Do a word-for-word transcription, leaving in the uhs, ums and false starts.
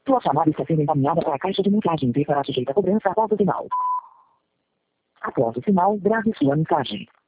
Sua chamada está sendo encaminhada para a caixa de mensagens e será sujeita a cobrança após o sinal. Após o sinal, grave sua mensagem.